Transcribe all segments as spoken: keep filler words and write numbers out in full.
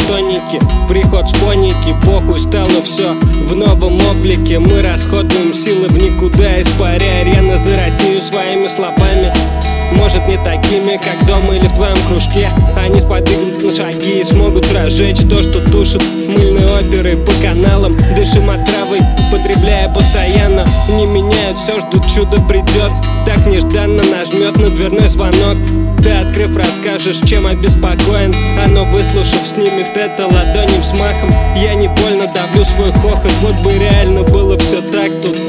тоники, приход споники, похуй стало все в новом облике. Мы расходуем силы в никуда, испаряя рено за Россию своими словами. Может, не такими, как дома или в твоем кружке. Они сподвигнут на шаги и смогут разжечь то, что тушит мыльные оперы по каналам. Дышим отравой, потребляя постоянно. Не меняют все, ждут, чудо придет. Так нежданно нажмет на дверной звонок. Ты, открыв, расскажешь, чем обеспокоен. Оно, выслушав, снимет это ладонью взмахом. Я не больно давлю свой хохот. Вот бы реально было все так тут.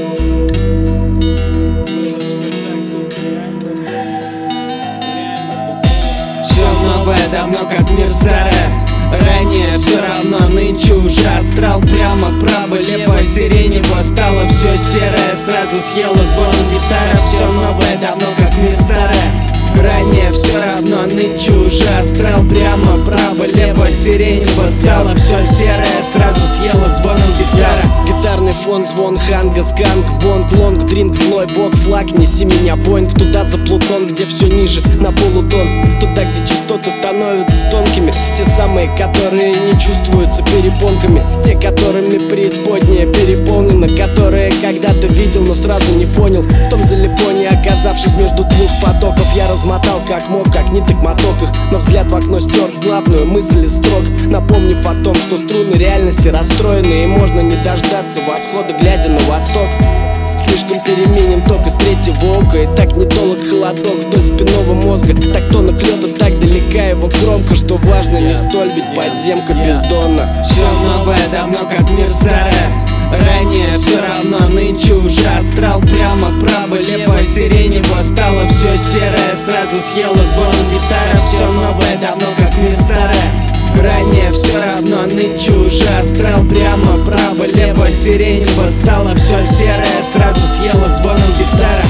Давно как мир старый. Ранее все равно, нынче уже астрал. Прямо, право, лево, сиренево. Стало все серое, сразу съела звон гитара. Все новое, давно как мир старый. Ранее все равно, нынче уже астрал. Прямо, право, лево, сиренево. Стало все серое, сразу съела звоном гитара. Гитарный фон, звон, ханга, сканк, бонг, лонг, дринг, злой бог, флаг. Неси меня, боинг, туда за Плутон, где все ниже, на полутон. Туда, где частоты становятся тонкими. Те самые, которые не чувствуются перепонками. Те, которыми преисподняя переполнена. Которые когда-то видел, но сразу не понял. В том залипоне, оказавшись между двух потоков, я размотал как мог, как ниток моток их. Но взгляд в окно стер главную мысль из строк, напомнив о том, что струны реальности расстроены. И можно не дождаться восхода, глядя на восток. Слишком переменен ток из третьего ока. И так недолг холодок вдоль спинного мозга. Так тонок лёда, так далека его кромка. Что важно, не столь, ведь подземка бездонна. Все новое, давно как мир старый. Ранее все равно, нынче уже астрал. Прямо, право, лево, сиренево. Стало все серое, сразу съела звон гитара. Все новое, давно как мир старый. Ранее все равно, нынче уже астрал. Прямо, право, лево, сиренево. Стало все серое, сразу съела звоном гитара.